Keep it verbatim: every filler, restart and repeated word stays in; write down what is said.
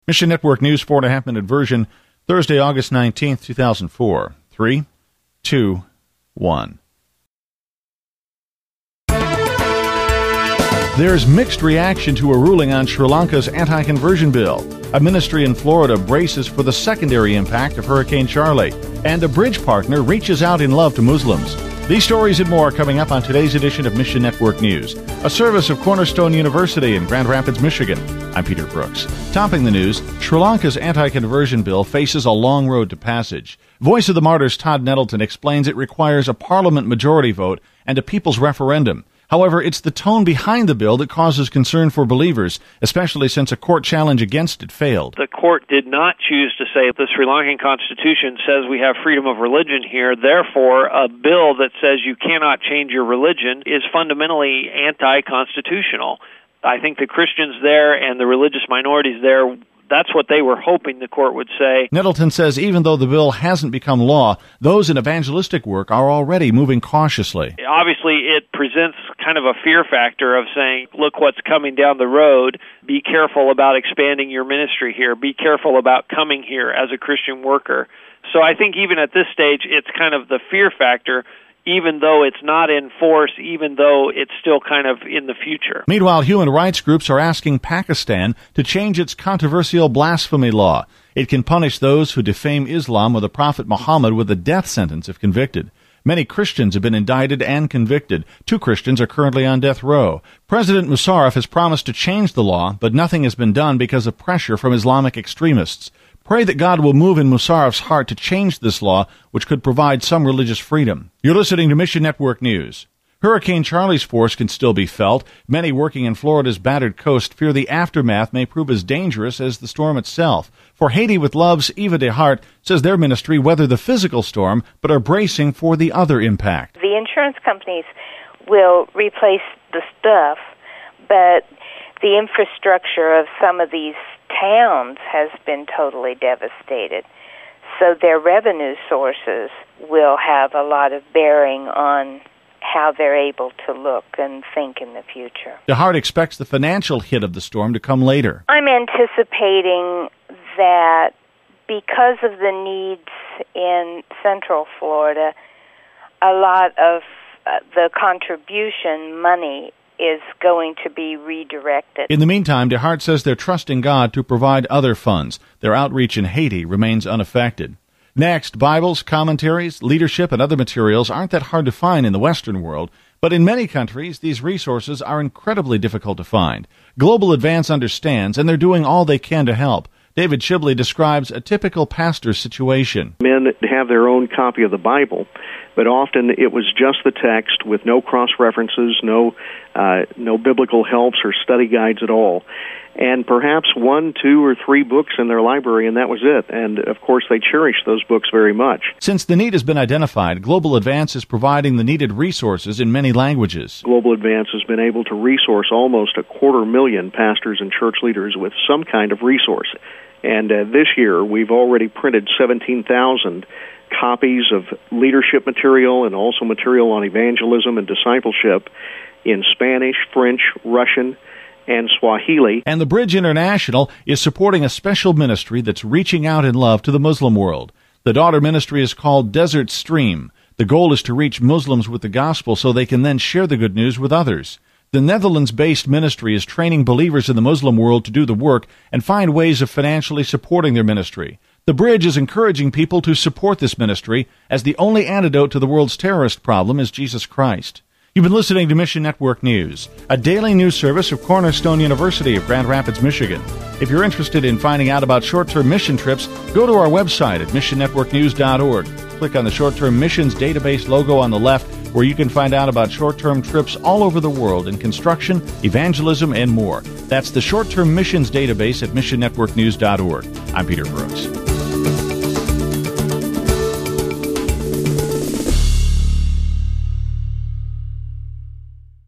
Mission Network News, four and a half minute version, Thursday, August nineteenth, two thousand four. Three, two, one. There's mixed reaction to a ruling on Sri Lanka's anti-conversion bill. A ministry in Florida braces for the secondary impact of Hurricane Charlie. And a bridge partner reaches out in love to Muslims. These stories and more are coming up on today's edition of Mission Network News, a service of Cornerstone University in Grand Rapids, Michigan. I'm Peter Brooks. Topping the news, Sri Lanka's anti-conversion bill faces a long road to passage. Voice of the Martyrs Todd Nettleton explains it requires a parliament majority vote and a people's referendum. However, it's the tone behind the bill that causes concern for believers, especially since a court challenge against it failed. The court did not choose to say the Sri Lankan constitution says we have freedom of religion here, therefore a bill that says you cannot change your religion is fundamentally anti-constitutional. I think the Christians there and the religious minorities there, that's what they were hoping the court would say. Nettleton says even though the bill hasn't become law, those in evangelistic work are already moving cautiously. Obviously, it presents kind of a fear factor of saying, look what's coming down the road. Be careful about expanding your ministry here. Be careful about coming here as a Christian worker. So I think even at this stage, it's kind of the fear factor, even though it's not in force, even though it's still kind of in the future. Meanwhile, human rights groups are asking Pakistan to change its controversial blasphemy law. It can punish those who defame Islam or the Prophet Muhammad with a death sentence if convicted. Many Christians have been indicted and convicted. Two Christians are currently on death row. President Musharraf has promised to change the law, but nothing has been done because of pressure from Islamic extremists. Pray that God will move in Musharraf's heart to change this law, which could provide some religious freedom. You're listening to Mission Network News. Hurricane Charlie's force can still be felt. Many working in Florida's battered coast fear the aftermath may prove as dangerous as the storm itself. For Haiti with Love's Eva DeHart says their ministry weathered the physical storm, but are bracing for the other impact. The insurance companies will replace the stuff, but the infrastructure of some of these towns has been totally devastated. So their revenue sources will have a lot of bearing on how they're able to look and think in the future. DeHart expects the financial hit of the storm to come later. I'm anticipating that because of the needs in Central Florida, a lot of uh, the contribution money is going to be redirected. In the meantime, DeHart says they're trusting God to provide other funds. Their outreach in Haiti remains unaffected. Next, Bibles, commentaries, leadership, and other materials aren't that hard to find in the Western world, but in many countries, these resources are incredibly difficult to find. Global Advance understands, and they're doing all they can to help. David Shibley describes a typical pastor's situation. Men have their own copy of the Bible, but often it was just the text with no cross-references, no uh, no biblical helps or study guides at all. And perhaps one, two, or three books in their library, and that was it. And, of course, they cherish those books very much. Since the need has been identified, Global Advance is providing the needed resources in many languages. Global Advance has been able to resource almost a quarter million pastors and church leaders with some kind of resource. And uh, this year, we've already printed seventeen thousand copies of leadership material and also material on evangelism and discipleship in Spanish, French, Russian, and Swahili. And the Bridge International is supporting a special ministry that's reaching out in love to the Muslim world. The daughter ministry is called Desert Stream. The goal is to reach Muslims with the gospel so they can then share the good news with others. The Netherlands-based ministry is training believers in the Muslim world to do the work and find ways of financially supporting their ministry. The Bridge is encouraging people to support this ministry, as the only antidote to the world's terrorist problem is Jesus Christ. You've been listening to Mission Network News, a daily news service of Cornerstone University of Grand Rapids, Michigan. If you're interested in finding out about short-term mission trips, go to our website at mission network news dot org. Click on the Short-Term Missions Database logo on the left, where you can find out about short-term trips all over the world in construction, evangelism, and more. That's the Short-Term Missions Database at mission network news dot org. I'm Peter Brooks.